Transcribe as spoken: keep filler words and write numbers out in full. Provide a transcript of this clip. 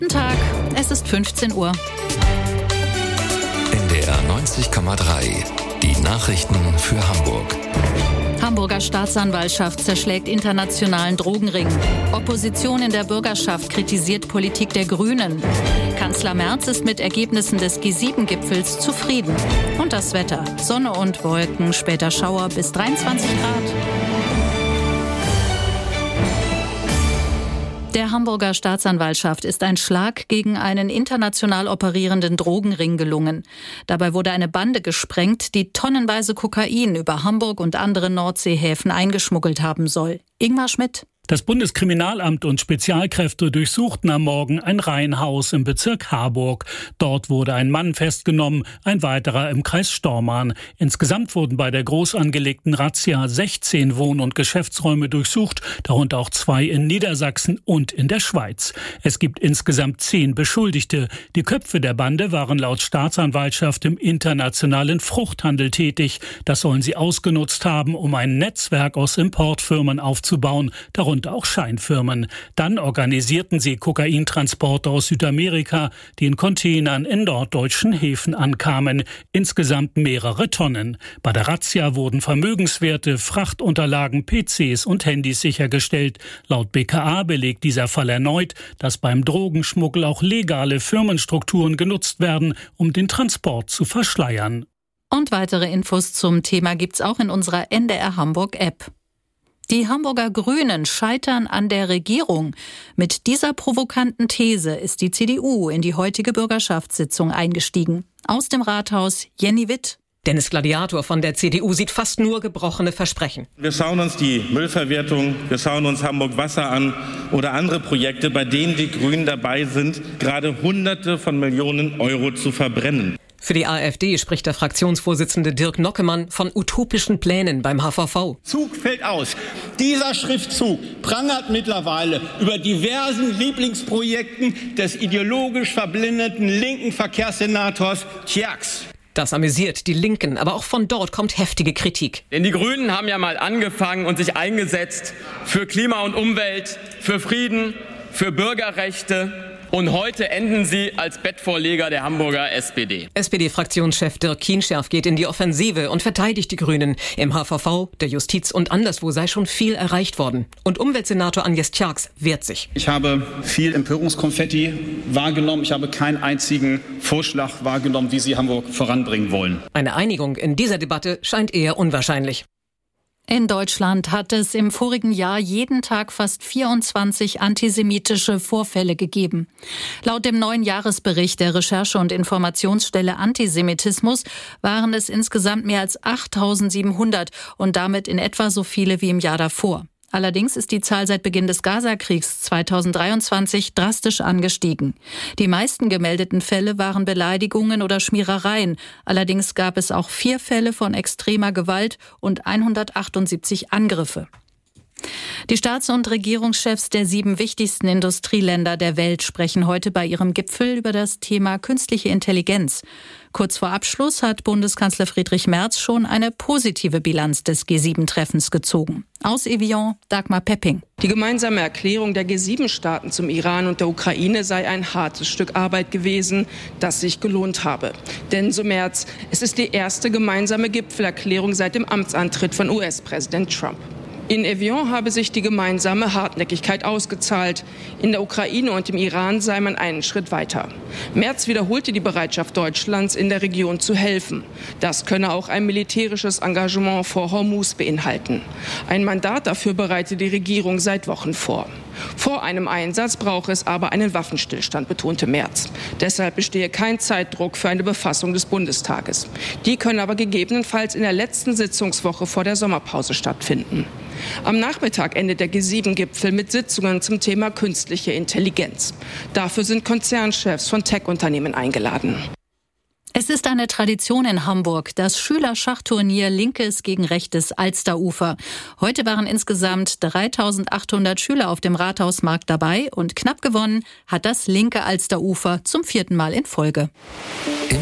Guten Tag, es ist fünfzehn Uhr. N D R neunzig Komma drei. Die Nachrichten für Hamburg. Hamburger Staatsanwaltschaft zerschlägt internationalen Drogenring. Opposition in der Bürgerschaft kritisiert Politik der Grünen. Kanzler Merz ist mit Ergebnissen des G sieben Gipfels zufrieden. Und das Wetter. Sonne und Wolken, später Schauer bis dreiundzwanzig Grad. Der Hamburger Staatsanwaltschaft ist ein Schlag gegen einen international operierenden Drogenring gelungen. Dabei wurde eine Bande gesprengt, die tonnenweise Kokain über Hamburg und andere Nordseehäfen eingeschmuggelt haben soll. Ingmar Schmidt. Das Bundeskriminalamt und Spezialkräfte durchsuchten am Morgen ein Reihenhaus im Bezirk Harburg. Dort wurde ein Mann festgenommen, ein weiterer im Kreis Stormarn. Insgesamt wurden bei der groß angelegten Razzia sechzehn Wohn- und Geschäftsräume durchsucht, darunter auch zwei in Niedersachsen und in der Schweiz. Es gibt insgesamt zehn Beschuldigte. Die Köpfe der Bande waren laut Staatsanwaltschaft im internationalen Fruchthandel tätig. Das sollen sie ausgenutzt haben, um ein Netzwerk aus Importfirmen aufzubauen, darunter auch Scheinfirmen. Dann organisierten sie Kokaintransporte aus Südamerika, die in Containern in norddeutschen Häfen ankamen. Insgesamt mehrere Tonnen. Bei der Razzia wurden Vermögenswerte, Frachtunterlagen, P Cs und Handys sichergestellt. Laut B K A belegt dieser Fall erneut, dass beim Drogenschmuggel auch legale Firmenstrukturen genutzt werden, um den Transport zu verschleiern. Und weitere Infos zum Thema gibt's auch in unserer N D R Hamburg App. Die Hamburger Grünen scheitern an der Regierung. Mit dieser provokanten These ist die C D U in die heutige Bürgerschaftssitzung eingestiegen. Aus dem Rathaus Jenny Witt. Dennis Gladiator von der C D U sieht fast nur gebrochene Versprechen. Wir schauen uns die Müllverwertung, wir schauen uns Hamburg Wasser an oder andere Projekte, bei denen die Grünen dabei sind, gerade Hunderte von Millionen Euro zu verbrennen. Für die AfD spricht der Fraktionsvorsitzende Dirk Nockemann von utopischen Plänen beim H V V. Zug fällt aus. Dieser Schriftzug prangert mittlerweile über diversen Lieblingsprojekten des ideologisch verblendeten linken Verkehrssenators Tjax. Das amüsiert die Linken, aber auch von dort kommt heftige Kritik. Denn die Grünen haben ja mal angefangen und sich eingesetzt für Klima und Umwelt, für Frieden, für Bürgerrechte. Und heute enden sie als Bettvorleger der Hamburger S P D. S P D-Fraktionschef Dirk Kienscherf geht in die Offensive und verteidigt die Grünen. Im H V V, der Justiz und anderswo sei schon viel erreicht worden. Und Umweltsenator Agnes Tjax wehrt sich. Ich habe viel Empörungskonfetti wahrgenommen. Ich habe keinen einzigen Vorschlag wahrgenommen, wie Sie Hamburg voranbringen wollen. Eine Einigung in dieser Debatte scheint eher unwahrscheinlich. In Deutschland hat es im vorigen Jahr jeden Tag fast vierundzwanzig antisemitische Vorfälle gegeben. Laut dem neuen Jahresbericht der Recherche- und Informationsstelle Antisemitismus waren es insgesamt mehr als achttausendsiebenhundert und damit in etwa so viele wie im Jahr davor. Allerdings ist die Zahl seit Beginn des Gazakriegs zweitausenddreiundzwanzig drastisch angestiegen. Die meisten gemeldeten Fälle waren Beleidigungen oder Schmierereien. Allerdings gab es auch vier Fälle von extremer Gewalt und hundertachtundsiebzig Angriffe. Die Staats- und Regierungschefs der sieben wichtigsten Industrieländer der Welt sprechen heute bei ihrem Gipfel über das Thema künstliche Intelligenz. Kurz vor Abschluss hat Bundeskanzler Friedrich Merz schon eine positive Bilanz des G sieben Treffens gezogen. Aus Evian, Dagmar Pepping. Die gemeinsame Erklärung der G sieben Staaten zum Iran und der Ukraine sei ein hartes Stück Arbeit gewesen, das sich gelohnt habe. Denn, so Merz, es ist die erste gemeinsame Gipfelerklärung seit dem Amtsantritt von U S-Präsident Trump. In Evian habe sich die gemeinsame Hartnäckigkeit ausgezahlt. In der Ukraine und im Iran sei man einen Schritt weiter. Merz wiederholte die Bereitschaft Deutschlands, in der Region zu helfen. Das könne auch ein militärisches Engagement vor Hormuz beinhalten. Ein Mandat dafür bereite die Regierung seit Wochen vor. Vor einem Einsatz brauche es aber einen Waffenstillstand, betonte Merz. Deshalb bestehe kein Zeitdruck für eine Befassung des Bundestages. Die können aber gegebenenfalls in der letzten Sitzungswoche vor der Sommerpause stattfinden. Am Nachmittag endet der G sieben Gipfel mit Sitzungen zum Thema künstliche Intelligenz. Dafür sind Konzernchefs von Tech-Unternehmen eingeladen. Es ist eine Tradition in Hamburg, das Schülerschachturnier Linkes gegen rechtes Alsterufer. Heute waren insgesamt dreitausendachthundert Schüler auf dem Rathausmarkt dabei und knapp gewonnen hat das linke Alsterufer zum vierten Mal in Folge.